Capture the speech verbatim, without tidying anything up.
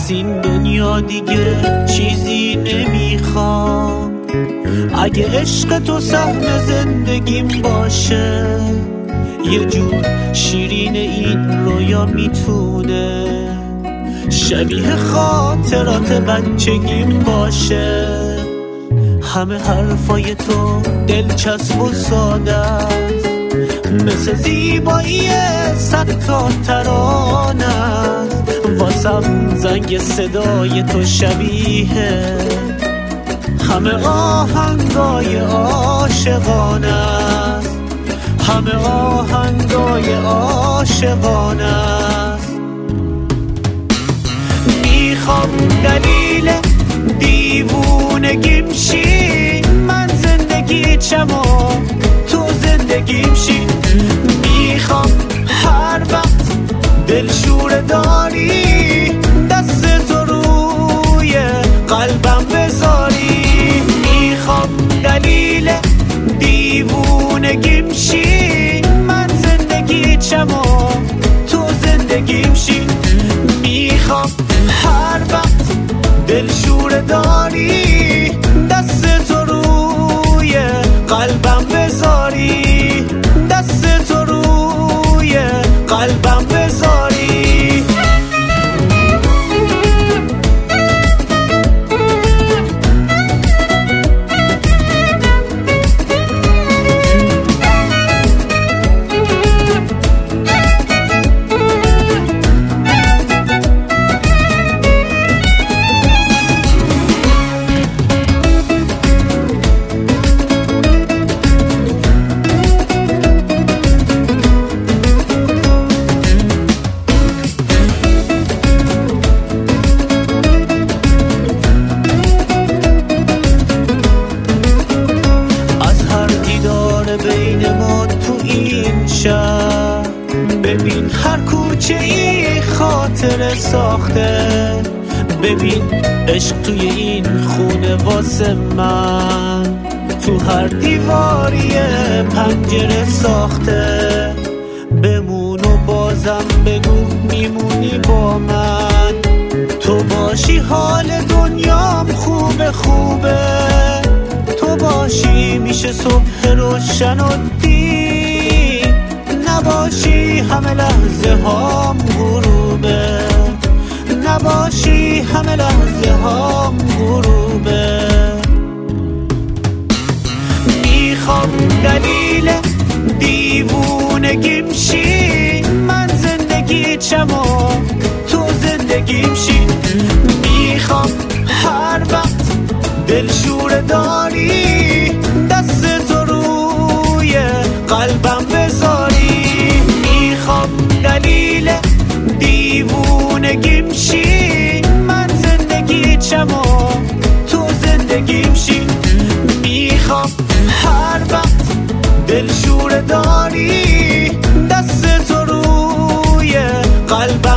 از این دنیا دیگه چیزی نمیخوام. اگه عشق تو سهم زندگیم باشه، یه جور شیرین این رویا میتونه شبیه خاطرات بچگیم باشه. همه حرفای تو دلچسب و ساده است، مثل زیبایی صد تا ترانه است. واسم زنگ صدای تو شبیه همه آهنگای عاشقانه است، همه آهنگای عاشقانه است. میخوام دلیل دیوونگیم شی، من زندگی چمو تو زندگیم شی. میخوام هر وقت دلشور داری، دست تو روی قلبم بذاری. میخوام دلیل دیوونگیم شی، من زندگی چمو تو زندگیم شی. میخوام هر وقت دلشور داری، دست تو روی قلبم بذاری، دست تو روی قلبم بذاری. بین ما تو این شهر ببین هر کوچه ای خاطر ساخته. ببین عشق توی این خونه واسه من تو هر دیواری پنجره ساخته. بمون و بازم بگو میمونی با من، تو باشی حال دنیام خوبه خوبه. تو باشی میشه صبح روشن و دید، نباشی همه لحظه هام غروبه، نباشی همه لحظه هام غروبه. میخوام دلیل دیوونگیم شی، من زندگی چمو تو زندگیم شی. میخوام هر وقت دلشور داری، دست تو روی قلبم بذاری. میخوام دلیل دیوونگیم شی، من زندگی چمو تو زندگیم شی. میخوام هر وقت دلشور داری، دست تو روی قلبم